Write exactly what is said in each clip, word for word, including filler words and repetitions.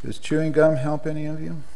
Does chewing gum help any of you?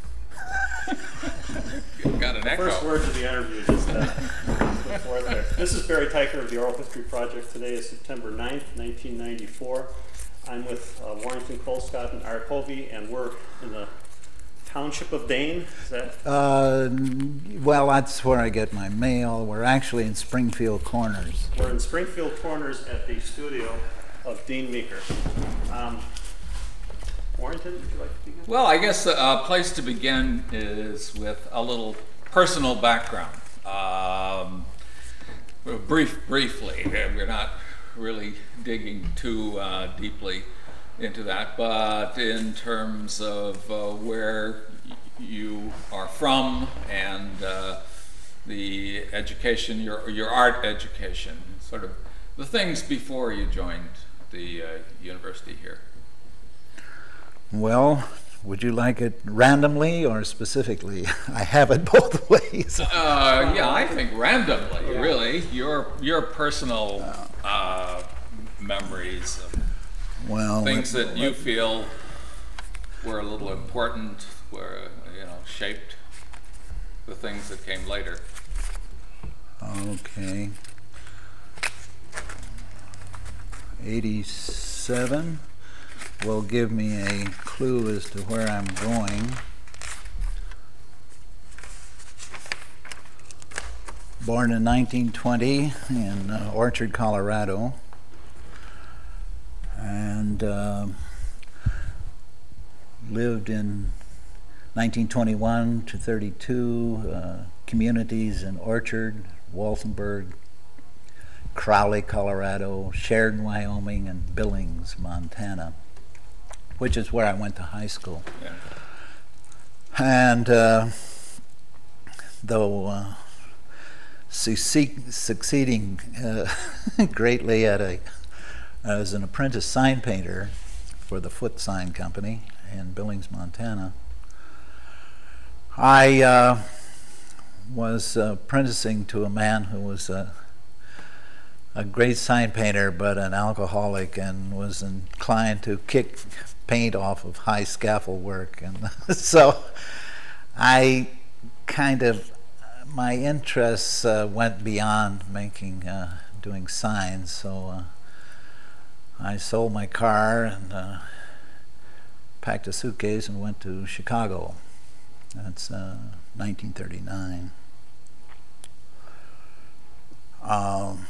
You've got an echo. First words of the interview just uh, put forth there. This is Barry Teicher of the Oral History Project. Today is September ninth, nineteen ninety-four. I'm with uh, Warrington, Colescott, and Art Hovey, and we're in the township of Dane. Is that? Uh, well, that's where I get my mail. We're actually in Springfield Corners. We're in Springfield Corners at the studio of Dean Meeker. Um, Warrington, would you like to begin? Well, I guess a place to begin is with a little personal background. Um, brief, briefly, we're not really digging too uh, deeply into that, but in terms of uh, where y- you are from and uh, the education, your your art education, sort of the things before you joined the uh, university here. Well, would you like it randomly or specifically? I have it both ways. Uh, yeah, I think randomly, really. Your your personal uh, memories of Well, things that you feel were a little important, were, you know, shaped the things that came later. Okay. eighty-seven will give me a clue as to where I'm going. Born in nineteen twenty in uh, Orchard, Colorado, and uh, lived in nineteen twenty-one to thirty-two, uh, communities in Orchard, Walsenburg, Crowley, Colorado, Sheridan, Wyoming, and Billings, Montana, which is where I went to high school. Yeah. And uh, though uh, succeed, succeeding uh, greatly at a as an apprentice sign painter for the Foot Sign Company in Billings, Montana, I uh, was uh, apprenticing to a man who was a, a great sign painter but an alcoholic and was inclined to kick paint off of high scaffold work. And so I kind of, my interests uh, went beyond making, uh, doing signs, so uh, I sold my car and uh, packed a suitcase and went to Chicago. That's uh, nineteen thirty-nine. Um,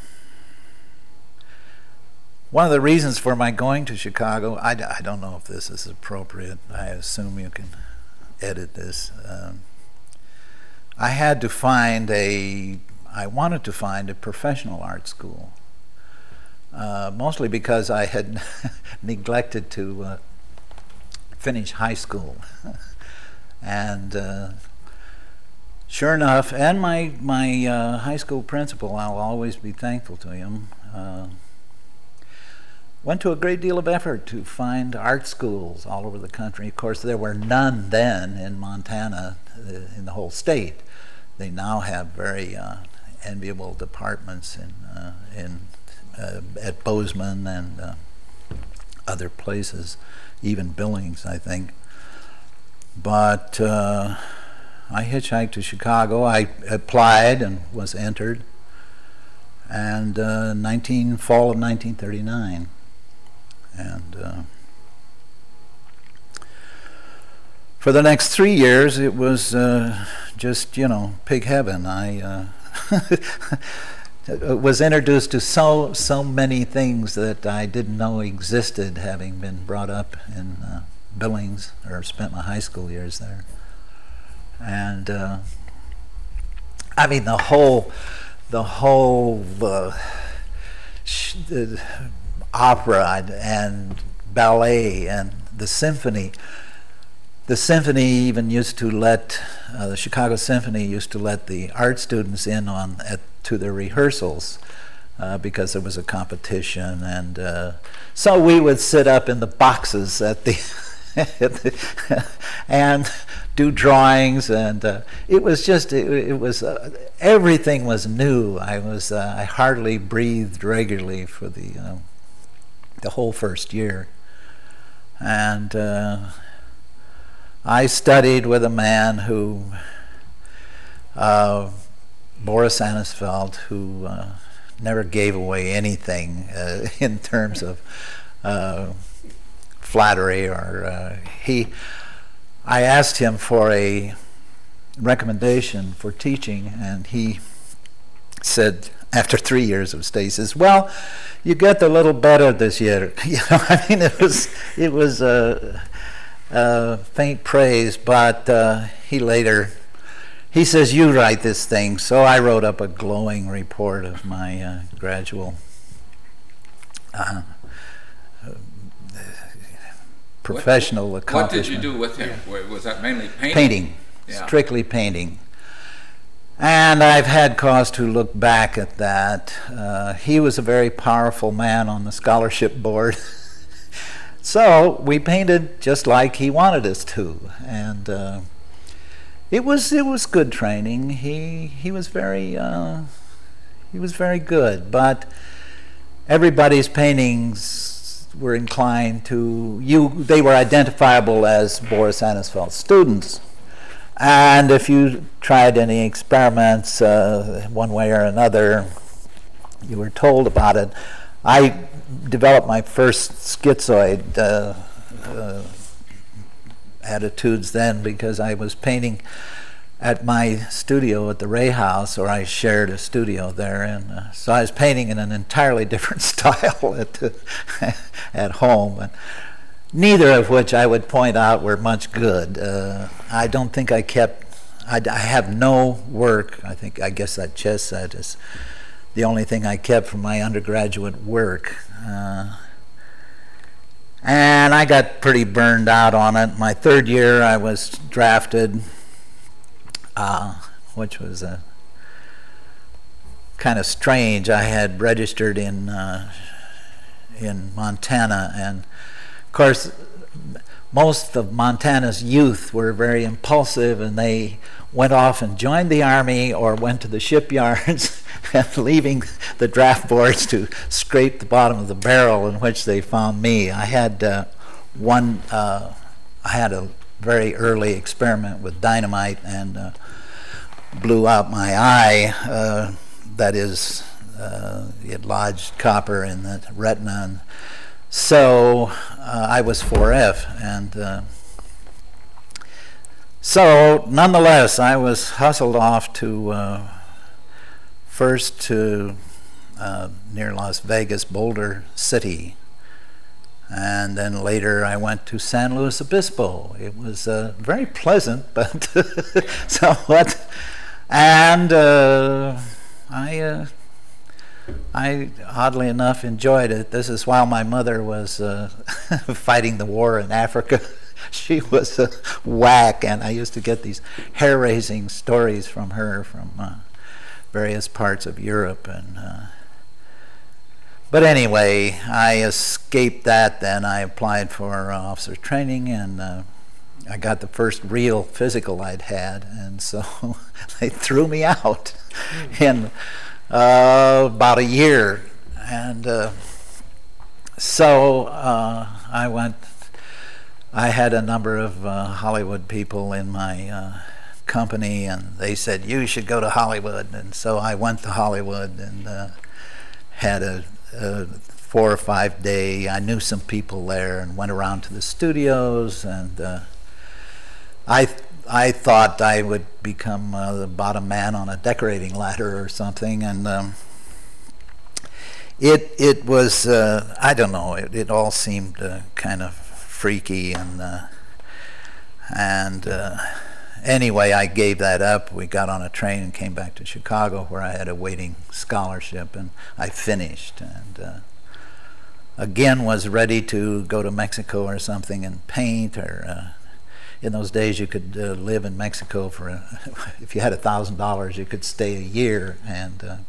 one of the reasons for my going to Chicago, I, d- I don't know if this is appropriate. I assume you can edit this. Um, I had to find a, I wanted to find a professional art school. Uh, mostly because I had neglected to uh, finish high school. And uh, sure enough, and my, my uh, high school principal, I'll always be thankful to him, uh, went to a great deal of effort to find art schools all over the country. Of course, there were none then in Montana, uh, in the whole state. They now have very uh, enviable departments in, uh, in Uh, at Bozeman and uh, other places, even Billings, I think. But uh, I hitchhiked to Chicago. I applied and was entered, and uh, nineteen fall of nineteen thirty-nine, and uh, for the next three years it was uh, just, you know, pig heaven. I. Uh, was introduced to so so many things that I didn't know existed, having been brought up in uh, Billings, or spent my high school years there. And uh, I mean the whole the whole uh, sh- uh, opera and ballet and the symphony. The symphony even used to let uh, the Chicago Symphony used to let the art students in on at to their rehearsals uh, because there was a competition, and uh, so we would sit up in the boxes at the, at the and do drawings, and uh, it was just it, it was uh, everything was new. I was uh, I hardly breathed regularly for the uh, the whole first year, and. Uh, I studied with a man who, uh, Boris Annesfeld, who uh, never gave away anything uh, in terms of uh, flattery or uh, he. I asked him for a recommendation for teaching, and he said, after three years of stay, he says, "Well, you get a little better this year." You know, I mean, it was it was a uh, uh, faint praise, but uh, he later he says, "You write this thing." So I wrote up a glowing report of my uh, gradual uh, uh, professional what, accomplishment. What did you do with him? Yeah. Was that mainly painting? Painting, yeah. Strictly painting. And I've had cause to look back at that. Uh, he was a very powerful man on the scholarship board. So we painted just like he wanted us to. And uh, it was it was good training. He he was very uh, he was very good. But everybody's paintings were inclined to you. They were identifiable as Boris Annesfeld students. And if you tried any experiments uh, one way or another, you were told about it. I developed my first schizoid uh, uh, attitudes then because I was painting at my studio at the Ray House, or I shared a studio there, and uh, so I was painting in an entirely different style at, at home. And neither of which I would point out were much good. Uh, I don't think I kept, I, I have no work. I think, I guess that chess set is the only thing I kept from my undergraduate work. Uh, and I got pretty burned out on it. My third year I was drafted, uh, which was a kind of strange. I had registered in, uh, in Montana, and of course, most of Montana's youth were very impulsive, and they went off and joined the Army or went to the shipyards, and leaving the draft boards to scrape the bottom of the barrel in which they found me. I had uh, one. Uh, I had a very early experiment with dynamite and uh, blew out my eye. Uh, that is, uh, it lodged copper in the retina. And So uh, I was four F, and uh, so nonetheless I was hustled off to uh, first to uh, near Las Vegas, Boulder City, and then later I went to San Luis Obispo. It was uh, very pleasant, but somewhat, and uh, I. Uh, I, oddly enough, enjoyed it. This is while my mother was uh, fighting the war in Africa. She was a whack, and I used to get these hair-raising stories from her from uh, various parts of Europe. And uh, but anyway, I escaped that. Then I applied for uh, officer training, and uh, I got the first real physical I'd had, and so they threw me out. And Uh, about a year, and uh, so uh, I went. I had a number of uh, Hollywood people in my uh, company, and they said, "You should go to Hollywood." And so I went to Hollywood and uh, had a, a four or five day. I knew some people there, and went around to the studios, and uh, I. Th- I thought I would become uh, the bottom man on a decorating ladder or something, and um, it it was uh, I don't know. It, it all seemed uh, kind of freaky, and uh, and uh, anyway, I gave that up. We got on a train and came back to Chicago, where I had a waiting scholarship, and I finished, and uh, again was ready to go to Mexico or something and paint, or. Uh, In those days, you could uh, live in Mexico for, a, if you had a thousand dollars, you could stay a year, and uh,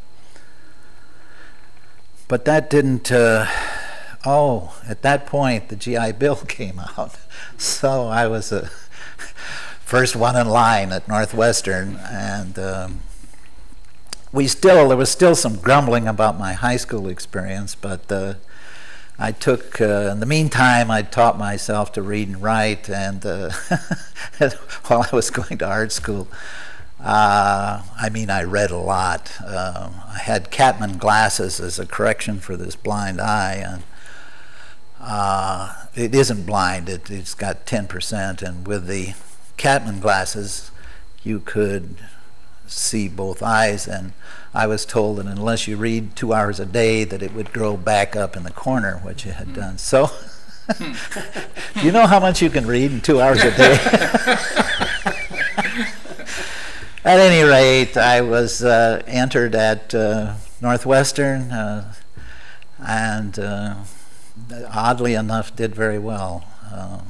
but that didn't. Uh, oh, at that point, the G I Bill came out, so I was the first one in line at Northwestern, and um, we still there was still some grumbling about my high school experience, but uh, I took, uh, in the meantime, I taught myself to read and write, and uh, while I was going to art school, uh, I mean, I read a lot. Uh, I had Catman glasses as a correction for this blind eye, and uh, it isn't blind, it, it's got ten percent, and with the Catman glasses, you could see both eyes, and I was told that unless you read two hours a day that it would grow back up in the corner, which it had mm. done. So, do you know how much you can read in two hours a day? At any rate, I was uh, entered at uh, Northwestern, uh, and uh, oddly enough did very well. Uh,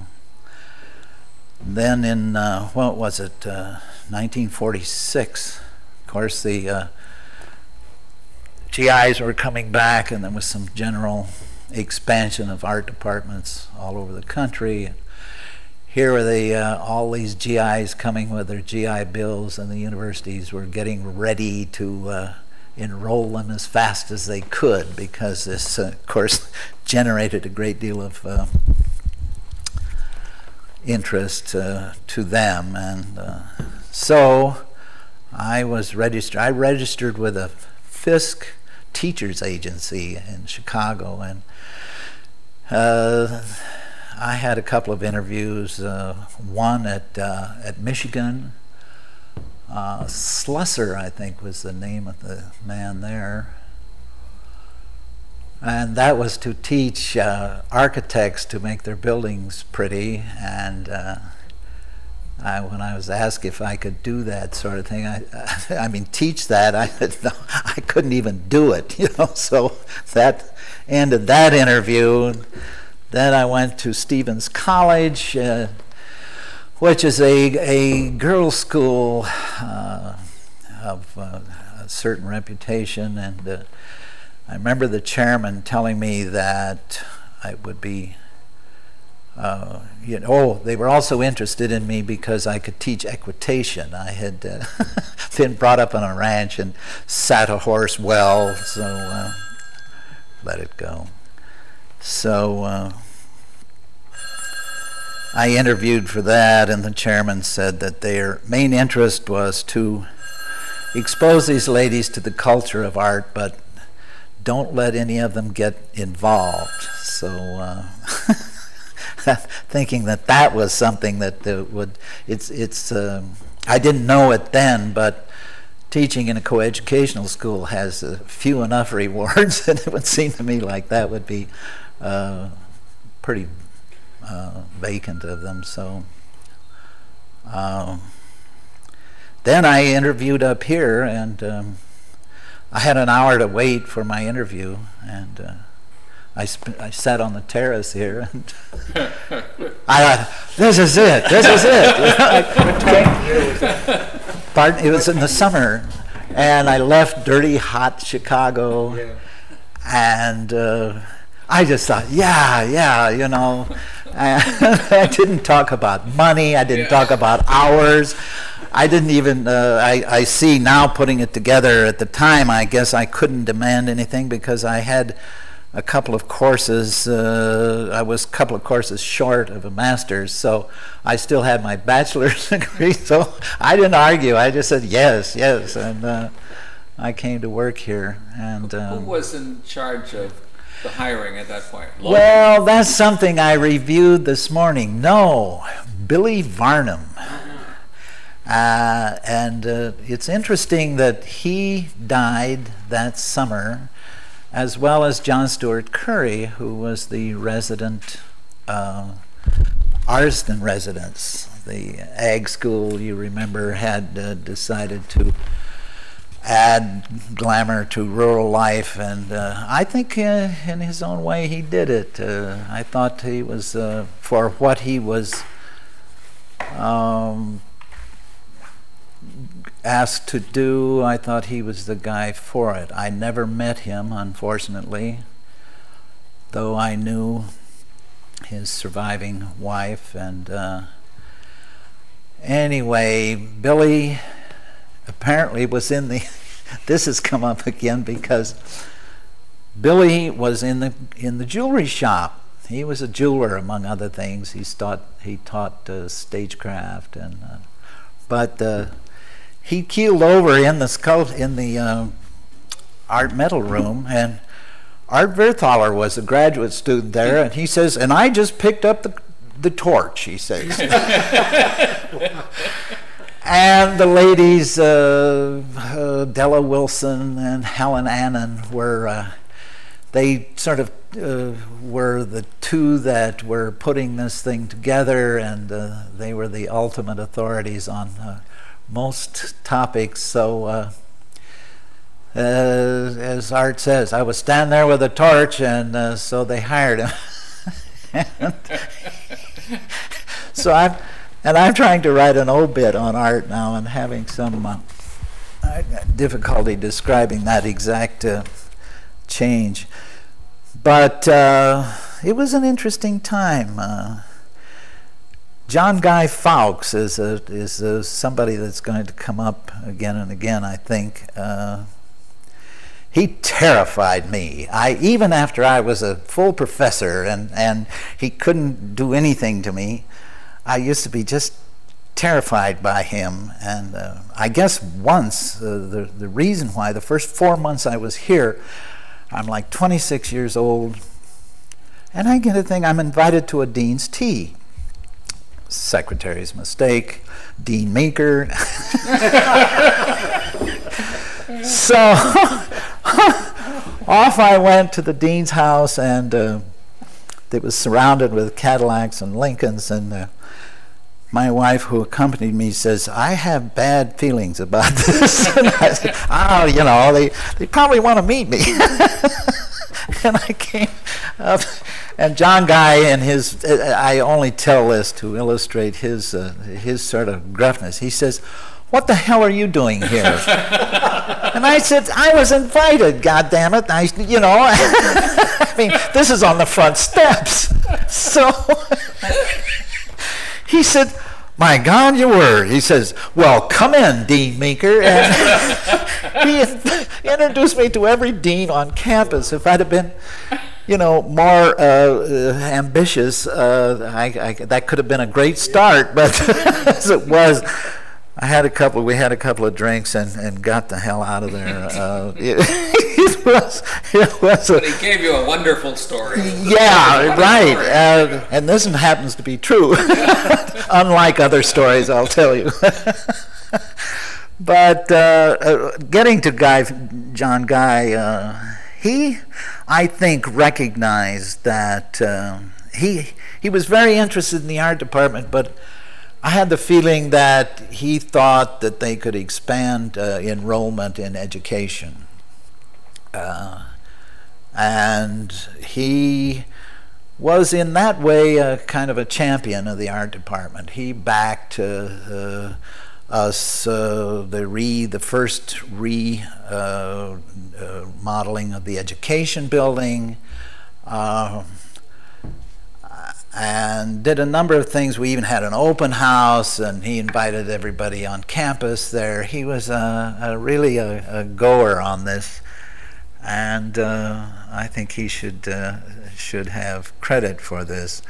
then in, uh, what was it, uh, nineteen forty-six, of course the uh, G Is were coming back, and there was some general expansion of art departments all over the country. Here were the, uh, all these G Is coming with their G I bills, and the universities were getting ready to uh, enroll them as fast as they could, because this, uh, of course, generated a great deal of uh, interest uh, to them. And uh, so I was registered. I registered with a Fisk teachers agency in Chicago, and uh, I had a couple of interviews. Uh, one at uh, at Michigan. Uh, Slusser, I think, was the name of the man there. And that was to teach uh, architects to make their buildings pretty. And uh, I, when I was asked if I could do that sort of thing, I, I mean, teach that, I said, no, I couldn't even do it, you know. So that ended that interview. Then I went to Stevens College, uh, which is a, a girls' school uh, of uh, a certain reputation, and uh, I remember the chairman telling me that I would be, uh, you know, oh, they were also interested in me because I could teach equitation. I had uh, been brought up on a ranch and sat a horse well, so uh, let it go. So uh, I interviewed for that, and the chairman said that their main interest was to expose these ladies to the culture of art, but don't let any of them get involved. So uh, thinking that that was something that uh, would, it's, it's uh, I didn't know it then, but teaching in a coeducational school has uh, few enough rewards, and it would seem to me like that would be uh, pretty uh, vacant of them. So um, then I interviewed up here, and um, I had an hour to wait for my interview, and uh, I, sp- I sat on the terrace here, and I thought, this is it, this is it. Pardon, it was in the summer, and I left dirty, hot Chicago, yeah. and uh, I just thought, yeah, yeah, you know. I didn't talk about money, I didn't yeah. talk about hours. I didn't even, uh, I, I see now putting it together. At the time, I guess I couldn't demand anything because I had a couple of courses, uh, I was a couple of courses short of a master's, so I still had my bachelor's degree, so I didn't argue. I just said yes, yes, and uh, I came to work here. And um, who was in charge of the hiring at that point? Lloyd? Well, that's something I reviewed this morning. No, Billy Varnum. Uh, and uh, it's interesting that he died that summer, as well as John Stewart Curry, who was the resident, uh, Arsden residence. The ag school, you remember, had uh, decided to add glamour to rural life, and uh, I think uh, in his own way he did it. Uh, I thought he was, uh, for what he was um, asked to do, I thought he was the guy for it. I never met him, unfortunately, though I knew his surviving wife. And uh, anyway, Billy apparently was in the, this has come up again because Billy was in the in the jewelry shop. He was a jeweler, among other things. He taught he taught uh, stagecraft, and uh, but uh, he keeled over in the sculpt in the uh, art metal room, and Art Werthaler was a graduate student there, and he says, and I just picked up the the torch, he says. And the ladies, uh, uh, Della Wilson and Helen Annan, were uh, they sort of uh, were the two that were putting this thing together, and uh, they were the ultimate authorities on uh, most topics. So, uh, uh, as Art says, I was standing there with a torch, and uh, so they hired him. And so I'm, and I'm trying to write an obit on Art now, and having some uh, difficulty describing that exact uh, change. But uh, it was an interesting time. Uh, John Guy Fawkes is a, is a, somebody that's going to come up again and again, I think. Uh, he terrified me. I even after I was a full professor and, and he couldn't do anything to me, I used to be just terrified by him. And uh, I guess once, uh, the, the reason why, the first four months I was here, I'm like twenty-six years old, and I get a thing, I'm invited to a dean's tea. Secretary's mistake, Dean Meeker. So off I went to the dean's house, and uh, it was surrounded with Cadillacs and Lincolns, and uh, my wife, who accompanied me, says, I have bad feelings about this. And I said, oh, you know, they, they probably want to meet me. And I came up, and John Guy, and his, I only tell this to illustrate his, uh, his sort of gruffness. He says, what the hell are you doing here? And I said, I was invited, goddammit. I, you know, I mean, this is on the front steps. So he said, my God, you were. He says, well, come in, Dean Meeker. And he introduced me to every dean on campus. If I'd have been, you know, more uh, uh, ambitious, uh, I, I, that could have been a great start. But as it was, I had a couple. We had a couple of drinks and, and got the hell out of there. Uh, it, it was. It was. A, but he gave you a wonderful story. Yeah, right. Uh, and this one happens to be true, unlike other stories, I'll tell you. But uh, uh, getting to Guy, John Guy, uh, he, I think, recognized that uh, he he was very interested in the art department, but I had the feeling that he thought that they could expand uh, enrollment in education. Uh, and he was in that way a kind of a champion of the art department. He backed uh, uh, us, uh, the re, the first re uh, uh, modeling of the education building, uh, and did a number of things. We even had an open house, and he invited everybody on campus there. He was a, a really a, a goer on this, and uh, I think he should uh, should have credit for this.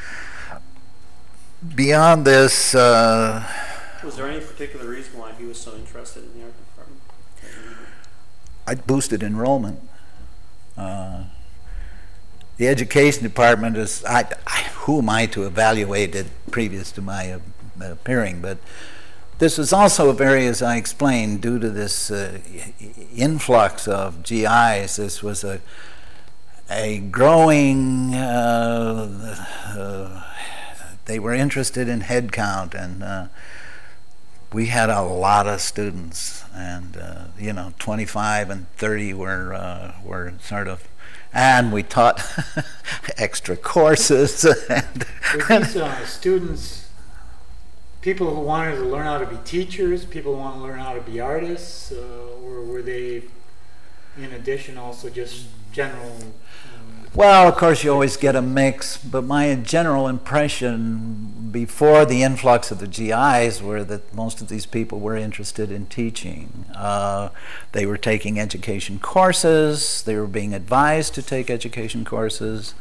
Beyond this, uh, was there any particular reason why he was so interested in the art department? I boosted enrollment. Uh, The education department is, I, I, who am I to evaluate it previous to my uh, appearing, but this was also very, as I explained, due to this uh, influx of G Is, this was a, a growing, uh, uh, they were interested in head count, and uh, we had a lot of students, and uh, you know, twenty-five and thirty were, uh, were sort of, and we taught extra courses. And were these uh, students people who wanted to learn how to be teachers, people who want to learn how to be artists, uh, or were they, in addition, also just general um, Well, of course, you always get a mix, but my general impression before the influx of the G Is were that most of these people were interested in teaching. Uh, they were taking education courses, they were being advised to take education courses,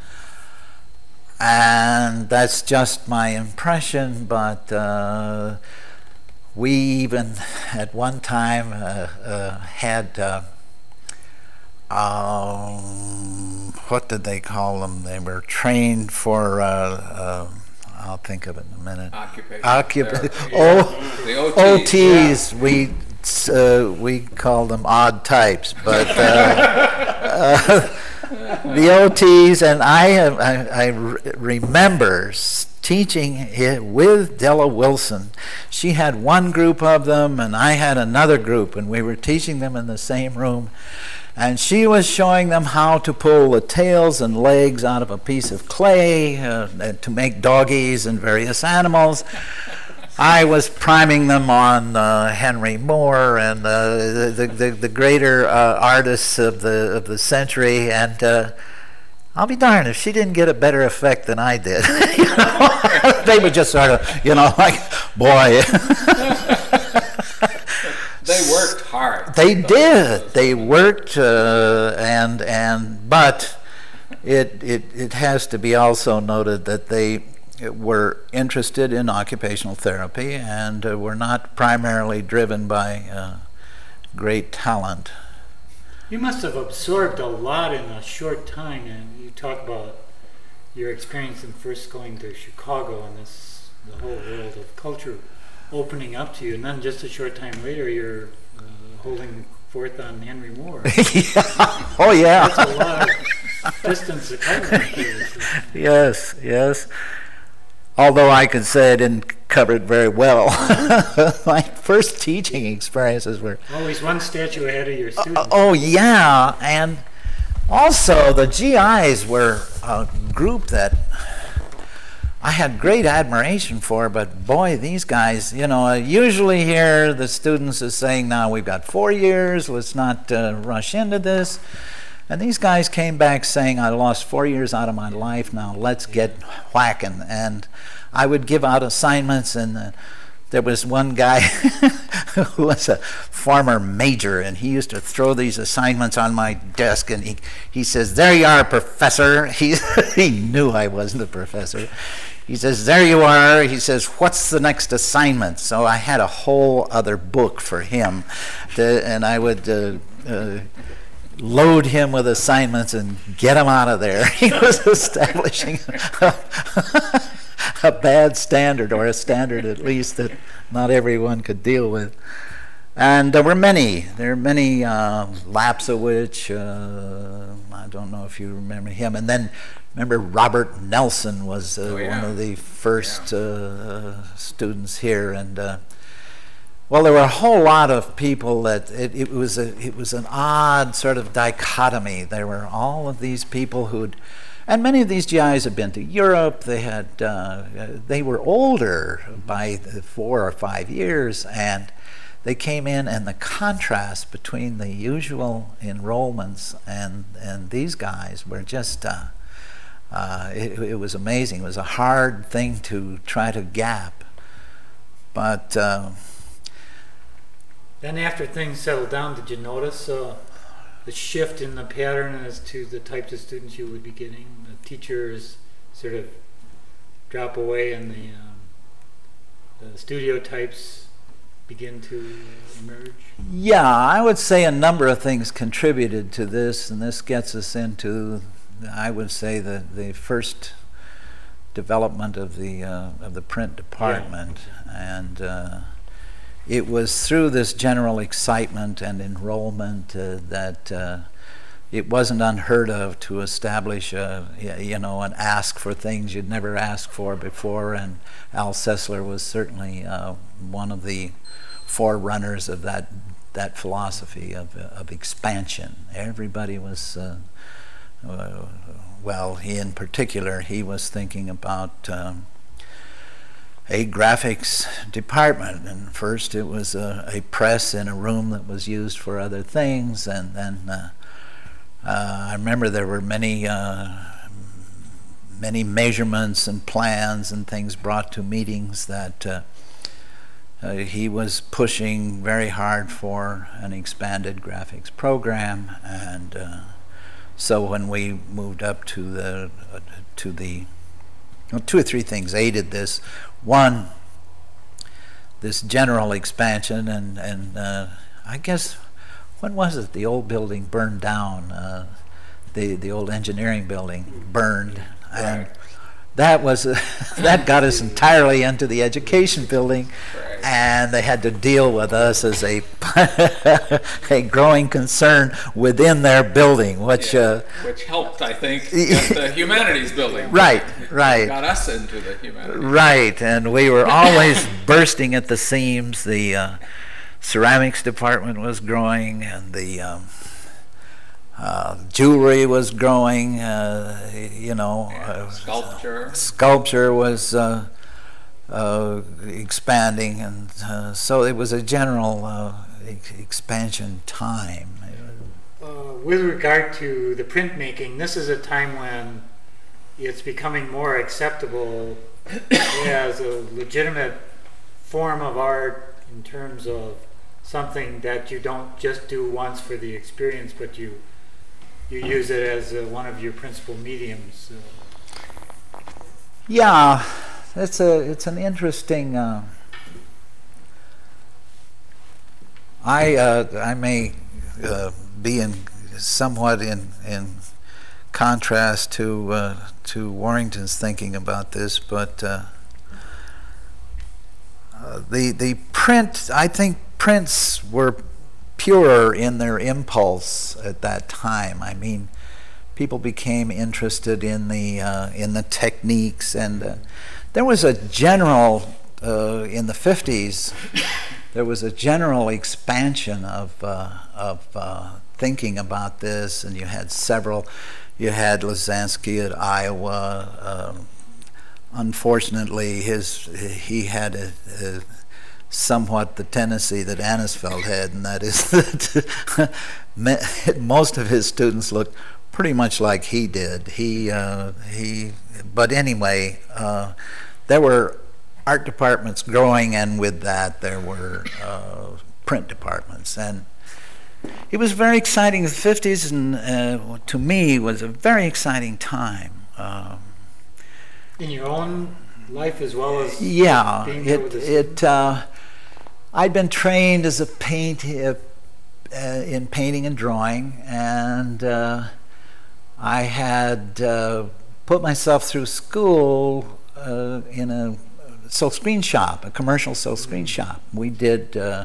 and that's just my impression, but uh, we even at one time uh, uh, had uh, Um, what did they call them? They were trained for, uh, uh, I'll think of it in a minute. Occupation Occupa- therapy. oh, The O Ts. O Ts, yeah. we, uh, we call them odd types, but uh, uh, the O Ts, and I, have, I, I re- remember teaching it with Della Wilson. She had one group of them, and I had another group, and we were teaching them in the same room. And she was showing them how to pull the tails and legs out of a piece of clay uh, to make doggies and various animals. I was priming them on uh, Henry Moore and uh, the, the the greater uh, artists of the of the century, and uh, I'll be darned if she didn't get a better effect than I did. You know? They would just sort of, you know, like, boy. They worked hard. They did. They worked, uh, and and but it it it has to be also noted that they were interested in occupational therapy and uh, were not primarily driven by uh, great talent. You must have absorbed a lot in a short time, and you talk about your experience in first going to Chicago and this the whole world of culture opening up to you, and then just a short time later you're uh, holding forth on Henry Moore. Yeah. Oh yeah. That's a lot of distance to cover. Yes, yes. Although I could say I didn't cover it very well. My first teaching experiences were always one statue ahead of your students. Uh, oh yeah, and also the G Is were a group that I had great admiration for, but boy, these guys, you know, usually here the students are saying, now we've got four years, let's not uh, rush into this. And these guys came back saying, I lost four years out of my life, now let's get whacking. And I would give out assignments, and uh, there was one guy who was a former major, and he used to throw these assignments on my desk, and he, he says, there you are, professor. He, he knew I wasn't a professor. He says, there you are. He says, what's the next assignment? So I had a whole other book for him, to, and I would uh, uh, load him with assignments and get him out of there. He was establishing a, a bad standard, or a standard at least that not everyone could deal with. And there were many. There were many, uh, Lapsowicz, uh, I don't know if you remember him. And then, remember Robert Nelson was uh, oh, yeah. one of the first yeah. uh, students here. And uh, well, there were a whole lot of people that it, it was a it was an odd sort of dichotomy. There were all of these people who'd, and many of these G Is had been to Europe. They had uh, they were older by four or five years, and they came in, and the contrast between the usual enrollments and and these guys were just uh, uh, it, it was amazing. It was a hard thing to try to gap, but. Uh, Then after things settled down, did you notice uh, the shift in the pattern as to the types of students you would be getting? The teachers sort of drop away, and the, um, the studio types begin to emerge? Yeah, I would say a number of things contributed to this, and this gets us into, I would say, the, the first development of the uh, of the print department, yeah. and uh, it was through this general excitement and enrollment uh, that uh, it wasn't unheard of to establish a, you know, an ask for things you'd never asked for before, and Al Sessler was certainly uh, one of the forerunners of that that philosophy of of expansion. Everybody was, uh, uh, well, he in particular, he was thinking about um, a graphics department, and first it was a, a press in a room that was used for other things, and then uh, Uh, I remember there were many uh, many measurements and plans and things brought to meetings that uh, uh, he was pushing very hard for an expanded graphics program, and uh, so when we moved up to the uh, to the well, two or three things aided this. One, this general expansion, and and uh, I guess when was it the old building burned down? Uh, the the old engineering building burned, and right. that was uh, that got us entirely into the education building, Right. and they had to deal with us as a a growing concern within their building, which Yeah, uh, which helped, I think, get the humanities building. right, right. Got us into the humanities. Right, and we were always bursting at the seams. The uh, ceramics department was growing, and the um, uh, jewelry was growing. Uh, you know, Yeah, uh, sculpture. sculpture was uh, uh, expanding, and uh, so it was a general uh, ex- expansion time. Uh, with regard to the printmaking, this is a time when it's becoming more acceptable as a legitimate form of art in terms of something that you don't just do once for the experience, but you you use it as uh, one of your principal mediums. Uh, Yeah, it's a it's an interesting. Uh, I uh, I may uh, be in somewhat in in contrast to uh, to Warrington's thinking about this, but uh, uh, the the print. I think prints were purer in their impulse at that time. I mean, people became interested in the uh, in the techniques, and uh, there was a general uh, in the fifties. There was a general expansion of uh, of uh, thinking about this, and you had several. You had Lazansky at Iowa. Um, unfortunately, his he had a, a somewhat the tendency that Annisfeld had, and that is that most of his students looked pretty much like he did. He uh, he, but anyway, uh, there were art departments growing, and with that there were uh, print departments, and it was very exciting. The fifties, and uh, to me, was a very exciting time. Um, in your own life as well as yeah, being there it with the it. Uh, I'd been trained as a paint uh, uh, in painting and drawing, and uh, I had uh, put myself through school uh, in a silk screen shop, a commercial silk screen shop. We did uh,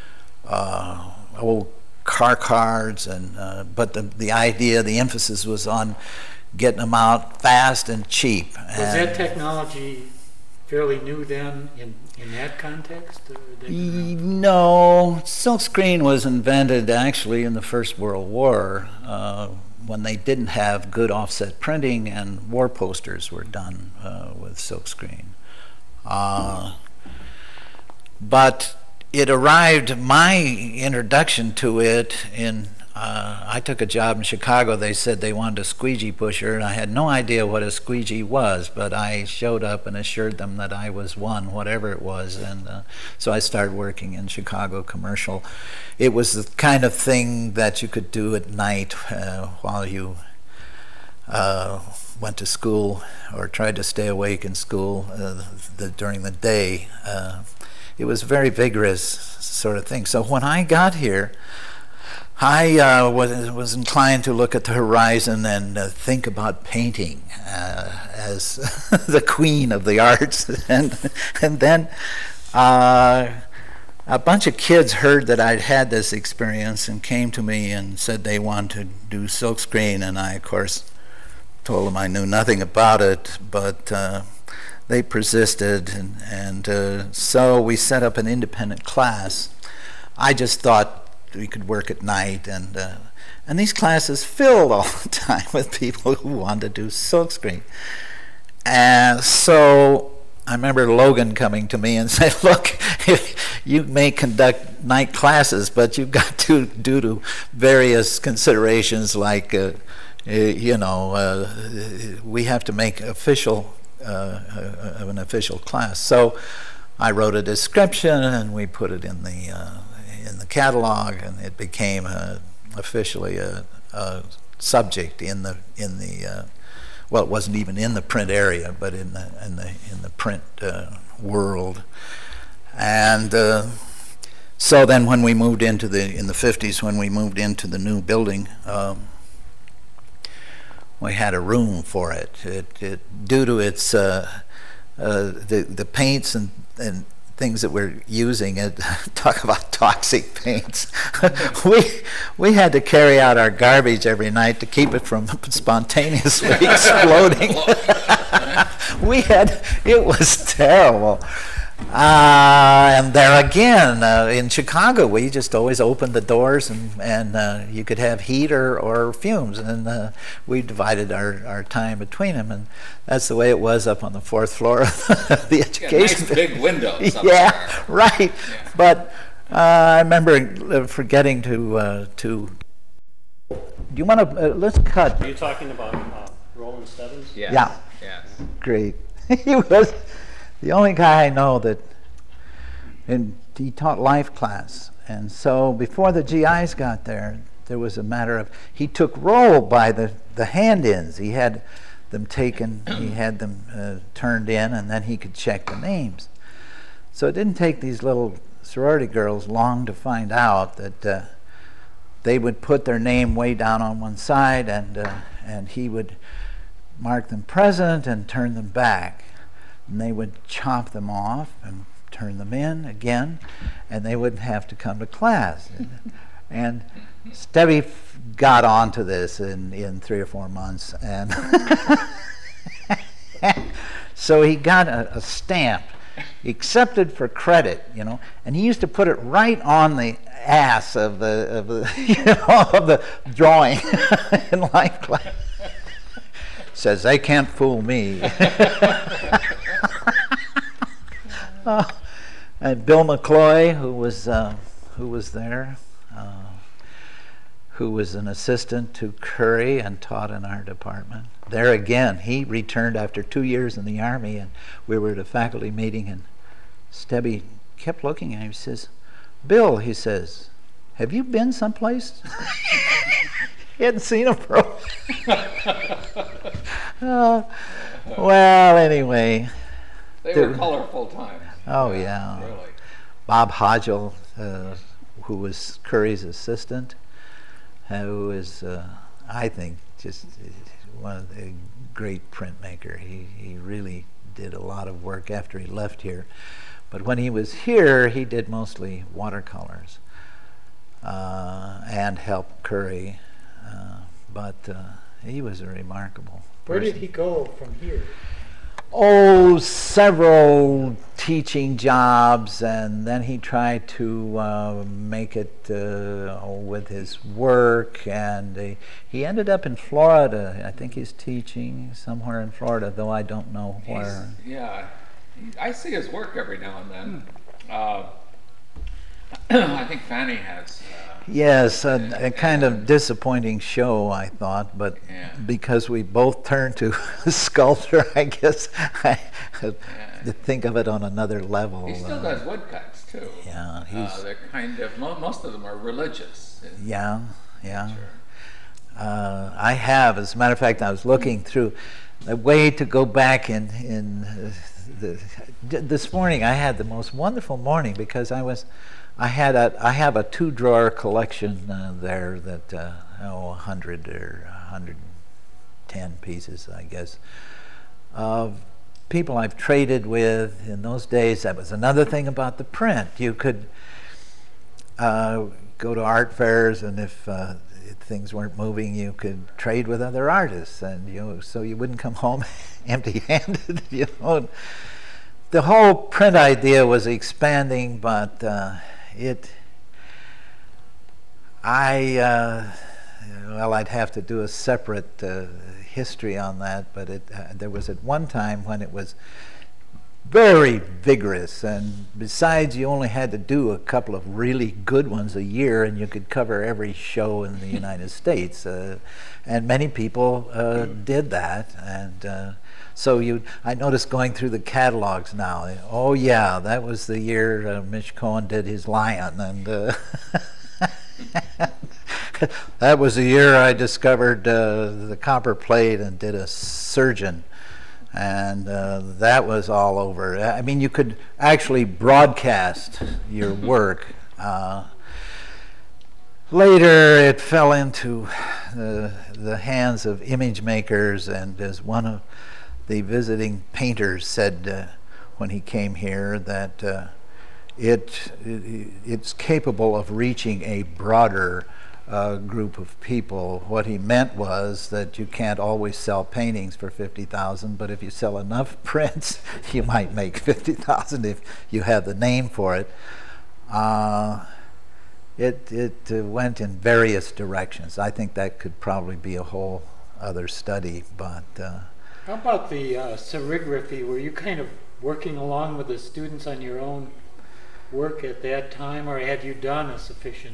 uh, old car cards, and uh, but the the idea, the emphasis was on getting them out fast and cheap. Was and that technology fairly new then in, in that context? Or did Y- No, silkscreen was invented actually in the First World War uh, when they didn't have good offset printing, and war posters were done uh, with silkscreen. Uh, but it arrived, my introduction to it in, uh, I took a job in Chicago. They said they wanted a squeegee pusher, and I had no idea what a squeegee was, but I showed up and assured them that I was one, whatever it was, and uh, so I started working in Chicago commercial. It was the kind of thing that you could do at night uh, while you uh, went to school or tried to stay awake in school uh, the, during the day. Uh, it was a very vigorous sort of thing. So when I got here, I uh, was, was inclined to look at the horizon and uh, think about painting uh, as the queen of the arts. and and then uh, a bunch of kids heard that I'd had this experience and came to me and said they wanted to do silkscreen, and I, of course, told them I knew nothing about it, but uh, they persisted, and, and uh, so we set up an independent class. I just thought we could work at night, and uh, and these classes filled all the time with people who wanted to do silkscreen. And so I remember Logan coming to me and saying, look, you may conduct night classes, but you've got to, due to various considerations like, uh, you know, uh, we have to make official, uh, uh, an official class. So I wrote a description and we put it in the, uh, in the catalog, and it became a, officially a, a subject in the, in the, uh, well, it wasn't even in the print area, but in the in the in the print uh, world. And uh, so then, when we moved into the in the fifties, when we moved into the new building, um, we had a room for it. It, it due to its uh, uh, the the paints and and things that we're using. It talk about toxic paints. we we had to carry out our garbage every night to keep it from spontaneously exploding. we had it was terrible. Uh, and there again, uh, in Chicago, we just always opened the doors, and, and uh, you could have heat or, or fumes, and uh, we divided our, our time between them, and that's the way it was up on the fourth floor of the education. Yeah, nice big windows up yeah, there. right. Yeah. But uh, I remember forgetting to uh, to. Do you want to uh, let's cut? Are you talking about uh, Roland Stebbins? Yes. Yeah. Yes. Great. He was the only guy I know that, and he taught life class. And so before the G Is got there, there was a matter of, he took roll by the, the hand-ins. He had them taken, he had them uh, turned in, and then he could check the names. So it didn't take these little sorority girls long to find out that uh, they would put their name way down on one side, and uh, and he would mark them present and turn them back. And they would chop them off and turn them in again, and they wouldn't have to come to class. And Stevie f- got onto this in, in three or four months, and so he got a, a stamp, accepted for credit, you know, and he used to put it right on the ass of the of the you know of the drawing in life class. Says they can't fool me. uh, and Bill McCloy, who was uh, who was there, uh, who was an assistant to Curry and taught in our department. There again, he returned after two years in the Army, and we were at a faculty meeting, and Stebby kept looking at him. He says, "Bill," he says, "have you been someplace?" He hadn't seen him for a while. uh, well, anyway. They were colorful times. Oh, yeah. Really. Bob Hodgel, uh, who was Curry's assistant, who is, uh, I think, just one of the great printmaker. He, he really did a lot of work after he left here. But when he was here, he did mostly watercolors uh, and helped Curry. Uh, but uh, he was a remarkable Where person. did he go from here? Oh, several teaching jobs, and then he tried to uh, make it uh, with his work, and uh, he ended up in Florida. I think he's teaching somewhere in Florida, though I don't know where. He's, yeah, he, I see his work every now and then. Uh, I think Fanny has. Uh, Yes, a, a kind of disappointing show, I thought, but Yeah. because we both turned to sculpture, I guess I had Yeah. to think of it on another level. He still uh, does woodcuts too. Yeah, he's Uh, they're kind of mo- most of them are religious. in yeah, yeah. nature. Uh, I have, as a matter of fact, I was looking through a way to go back in in uh, the, this morning. I had the most wonderful morning because I was. I had a I have a two drawer collection uh, there that uh, oh a hundred or a hundred ten pieces, I guess, of people I've traded with in those days. That was another thing about the print. You could uh, go to art fairs, and if, uh, if things weren't moving, you could trade with other artists, and you know, so you wouldn't come home empty-handed. You know, the whole print idea was expanding, but. Uh, It, I, uh, well, I'd have to do a separate uh, history on that, but it, uh, there was at one time when it was very vigorous, and besides, you only had to do a couple of really good ones a year, and you could cover every show in the United States. Uh, and many people uh, did that, and uh, so you. I noticed going through the catalogs now. Oh yeah, that was the year uh, Mitch Cohen did his Lion, and uh, that was the year I discovered uh, the copper plate and did a Surgeon. And uh, that was all over. I mean, you could actually broadcast your work. Uh, later, it fell into uh, the hands of image makers, and as one of the visiting painters said uh, when he came here, that uh, it, it it's capable of reaching a broader Uh, group of people. What he meant was that you can't always sell paintings for fifty thousand, but if you sell enough prints, you might make fifty thousand if you have the name for it. Uh, it it uh, went in various directions. I think that could probably be a whole other study, but uh, how about the uh, serigraphy? Were you kind of working along with the students on your own work at that time, or had you done a sufficient?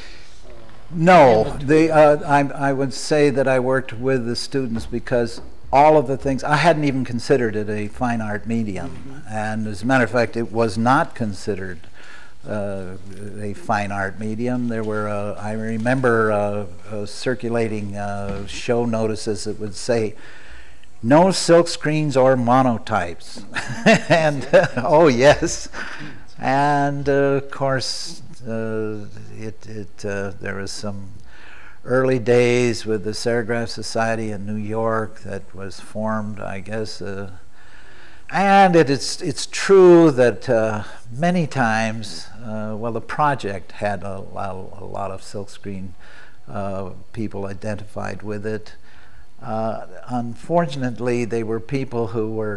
No, the uh, I, I would say that I worked with the students because all of the things, I hadn't even considered it a fine art medium. Mm-hmm. And as a matter of fact, it was not considered uh, a fine art medium. There were, uh, I remember uh, uh, circulating uh, show notices that would say, no silk screens or monotypes. and, uh, oh yes. And uh, of course, Uh, it, it, uh, there was some early days with the Serigraph Society in New York that was formed, I guess, uh, and it, it's it's true that uh, many times, uh, well, the project had a, a, a lot of silkscreen uh, people identified with it. Uh, unfortunately, they were people who were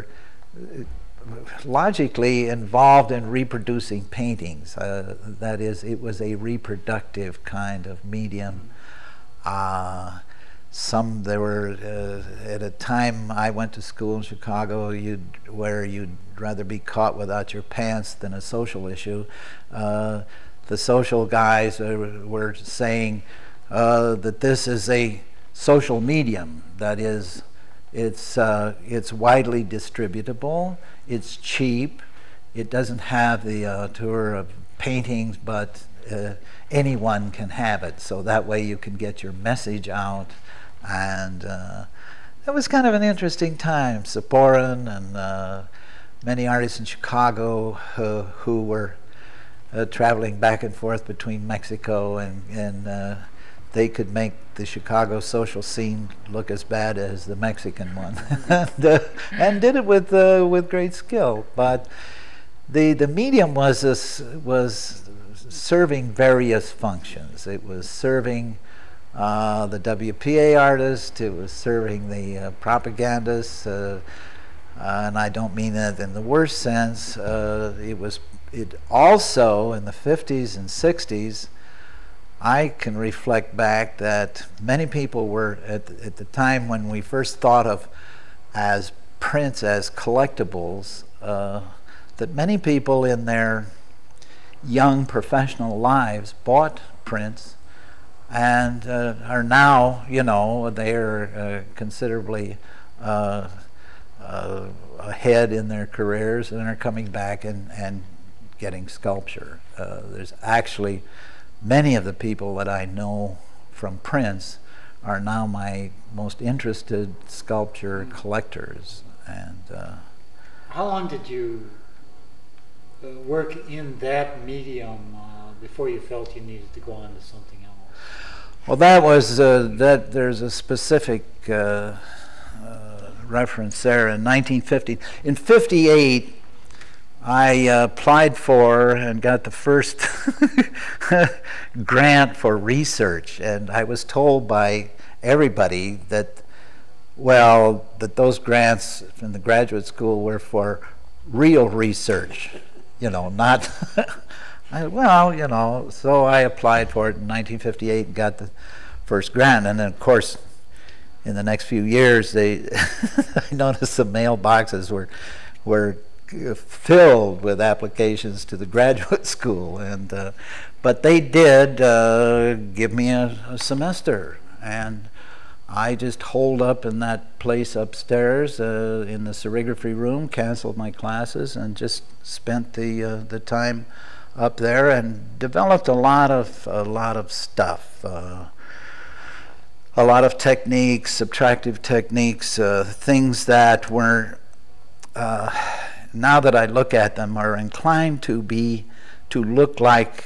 logically involved in reproducing paintings. Uh, that is, it was a reproductive kind of medium. Uh, some there were uh, at a time I went to school in Chicago, you'd where you'd rather be caught without your pants than a social issue. Uh, the social guys uh, were saying uh, that this is a social medium. That is, it's uh, it's widely distributable. It's cheap. It doesn't have the uh, tour of paintings, but uh, anyone can have it. So that way you can get your message out. And uh, it was kind of an interesting time. Saporin and uh, many artists in Chicago uh, who were uh, traveling back and forth between Mexico and, and uh, they could make the Chicago social scene look as bad as the Mexican one, and, uh, and did it with uh, with great skill. But the the medium was a, was serving various functions. It was serving uh, the W P A artist. It was serving the uh, propagandists, uh, uh, and I don't mean that in the worst sense. Uh, it was it also in the fifties and sixties. I can reflect back that many people were, at, at the time when we first thought of as prints as collectibles, uh, that many people in their young professional lives bought prints and uh, are now, you know, they are uh, considerably uh, uh, ahead in their careers and are coming back and, and getting sculpture. Uh, there's actually many of the people that I know from prints are now my most interested sculpture collectors. And uh, how long did you uh, work in that medium uh, before you felt you needed to go on to something else? Well, that was uh, that. There's a specific uh, uh, reference there in nineteen fifty. In fifty-eight. I uh, applied for and got the first grant for research, and I was told by everybody that, well, that those grants from the graduate school were for real research, you know, not, I, well, you know, so I applied for it in nineteen fifty-eight and got the first grant, and then of course, in the next few years, they I noticed the mailboxes were, were filled with applications to the graduate school, and uh, but they did uh, give me a, a semester, and I just holed up in that place upstairs uh, in the serigraphy room, canceled my classes, and just spent the uh, the time up there and developed a lot of a lot of stuff, uh, a lot of techniques, subtractive techniques, uh, things that were uh, now that I look at them are inclined to be to look like